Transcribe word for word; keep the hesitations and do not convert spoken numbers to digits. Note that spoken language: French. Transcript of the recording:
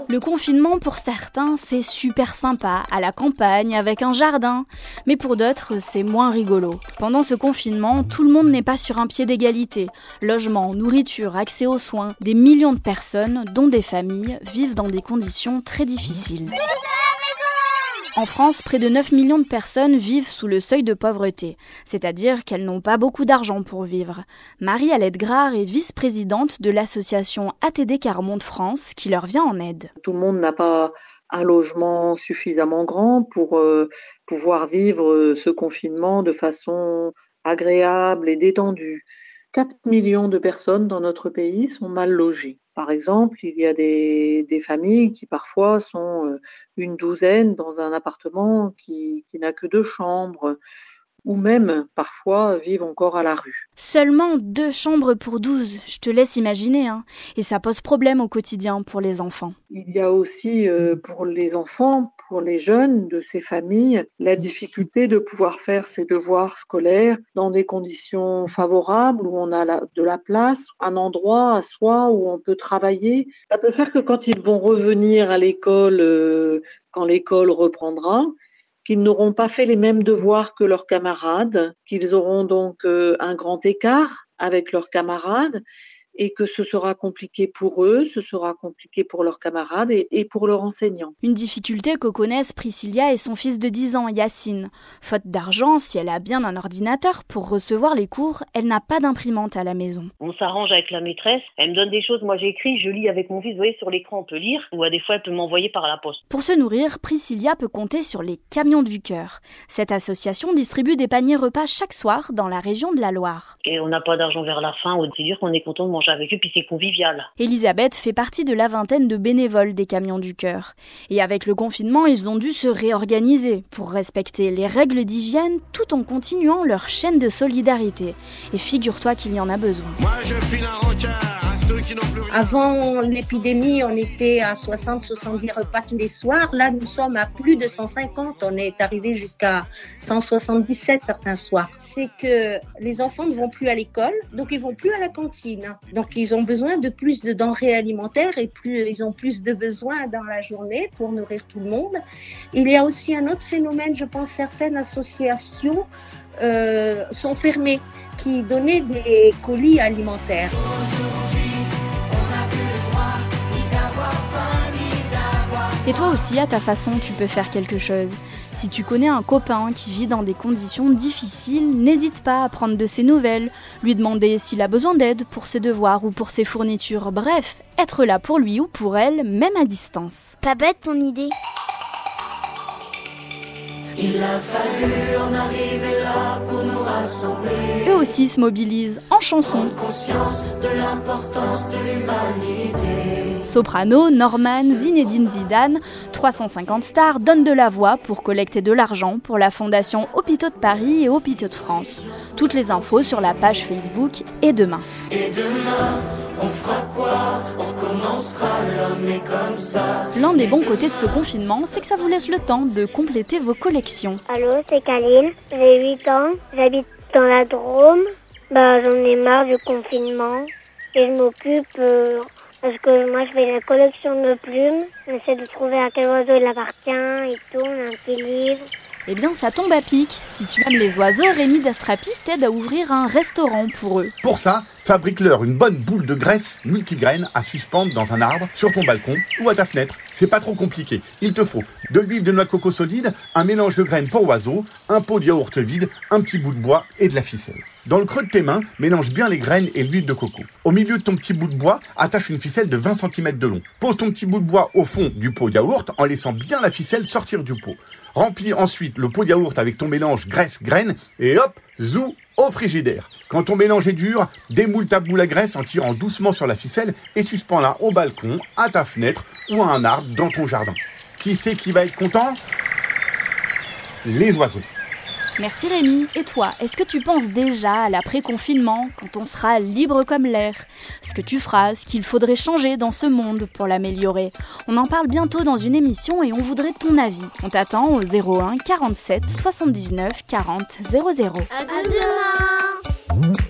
Le confinement, pour certains, c'est super sympa, à la campagne, avec un jardin. Mais pour d'autres, c'est moins rigolo. Pendant ce confinement, tout le monde n'est pas sur un pied d'égalité. Logement, nourriture, accès aux soins, des millions de personnes, dont des familles, vivent dans des conditions très difficiles. En France, près de neuf millions de personnes vivent sous le seuil de pauvreté, c'est-à-dire qu'elles n'ont pas beaucoup d'argent pour vivre. Marie-Alette Grard est vice-présidente de l'association A T D Quart Monde France qui leur vient en aide. Tout le monde n'a pas un logement suffisamment grand pour euh, pouvoir vivre ce confinement de façon agréable et détendue. quatre millions de personnes dans notre pays sont mal logées. Par exemple, il y a des, des familles qui parfois sont une douzaine dans un appartement qui, qui n'a que deux chambres, ou même parfois vivent encore à la rue. Seulement deux chambres pour douze, je te laisse imaginer, hein. Et ça pose problème au quotidien pour les enfants. Il y a aussi euh, pour les enfants, pour les jeunes de ces familles, la difficulté de pouvoir faire ses devoirs scolaires dans des conditions favorables, où on a la, de la place, un endroit à soi où on peut travailler. Ça peut faire que quand ils vont revenir à l'école, euh, quand l'école reprendra, qu'ils n'auront pas fait les mêmes devoirs que leurs camarades, qu'ils auront donc euh, un grand écart avec leurs camarades et que ce sera compliqué pour eux, ce sera compliqué pour leurs camarades et, et pour leurs enseignants. Une difficulté que connaissent Priscilla et son fils de dix ans, Yacine. Faute d'argent, si elle a bien un ordinateur pour recevoir les cours, elle n'a pas d'imprimante à la maison. On s'arrange avec la maîtresse, elle me donne des choses, moi j'écris, je lis avec mon fils, vous voyez sur l'écran on peut lire, ou à des fois elle peut m'envoyer par la poste. Pour se nourrir, Priscilla peut compter sur les Camions du Cœur. Cette association distribue des paniers repas chaque soir dans la région de la Loire. Et on n'a pas d'argent vers la fin, c'est dire qu'on est content de manger avec eux, puis c'est convivial. Elisabeth fait partie de la vingtaine de bénévoles des Camions du Cœur. Et avec le confinement, ils ont dû se réorganiser pour respecter les règles d'hygiène tout en continuant leur chaîne de solidarité. Et figure-toi qu'il y en a besoin. Moi, je file un rencard à ceux qui n'ont plus rien. Avant l'épidémie, on était à soixante à soixante-dix repas tous les soirs. Là, nous sommes à plus de cent cinquante. On est arrivé jusqu'à cent soixante-dix-sept certains soirs. C'est que les enfants ne vont plus à l'école, donc ils vont plus à la cantine. Donc ils ont besoin de plus de denrées alimentaires et plus ils ont plus de besoins dans la journée pour nourrir tout le monde. Il y a aussi un autre phénomène, je pense, certaines associations euh, sont fermées qui donnaient des colis alimentaires. Et toi aussi, à ta façon, tu peux faire quelque chose. Si tu connais un copain qui vit dans des conditions difficiles, n'hésite pas à prendre de ses nouvelles, lui demander s'il a besoin d'aide pour ses devoirs ou pour ses fournitures. Bref, être là pour lui ou pour elle, même à distance. Pas bête ton idée. Il a fallu en arriver là pour nous rassembler. Eux aussi se mobilisent en chanson. Prendre conscience de l'importance de l'humanité. Soprano, Norman, Zinedine Zidane, trois cent cinquante stars donnent de la voix pour collecter de l'argent pour la fondation Hôpitaux de Paris et Hôpitaux de France. Toutes les infos sur la page Facebook et demain. Et demain, on fera quoi? On recommencera, l'homme est comme ça. L'un des bons côtés de ce confinement, c'est que ça vous laisse le temps de compléter vos collections. Allô, c'est Kaline, j'ai huit ans, j'habite dans la Drôme. Bah, j'en ai marre du confinement et je m'occupe... Euh... Parce que moi, je fais la collection de plumes. J'essaie de trouver à quel oiseau il appartient et tout. On a un petit livre. Eh bien, ça tombe à pic. Si tu aimes les oiseaux, Rémi d'Astrapi t'aide à ouvrir un restaurant pour eux. Pour ça, fabrique-leur une bonne boule de graisse multigraines à suspendre dans un arbre, sur ton balcon ou à ta fenêtre. C'est pas trop compliqué. Il te faut de l'huile de noix de coco solide, un mélange de graines pour oiseaux, un pot de yaourt vide, un petit bout de bois et de la ficelle. Dans le creux de tes mains, mélange bien les graines et l'huile de coco. Au milieu de ton petit bout de bois, attache une ficelle de vingt centimètres de long. Pose ton petit bout de bois au fond du pot yaourt en laissant bien la ficelle sortir du pot. Remplis ensuite le pot de yaourt avec ton mélange graisse-graines et hop, zou, au frigidaire. Quand ton mélange est dur, démoule ta boule à graisse en tirant doucement sur la ficelle et suspends-la au balcon, à ta fenêtre ou à un arbre dans ton jardin. Qui c'est qui va être content? Les oiseaux. Merci Rémi. Et toi, est-ce que tu penses déjà à l'après-confinement, quand on sera libre comme l'air? Ce que tu feras, ce qu'il faudrait changer dans ce monde pour l'améliorer? On en parle bientôt dans une émission et on voudrait ton avis. On t'attend au zéro un quarante-sept soixante-dix-neuf quarante zéro zéro. À demain.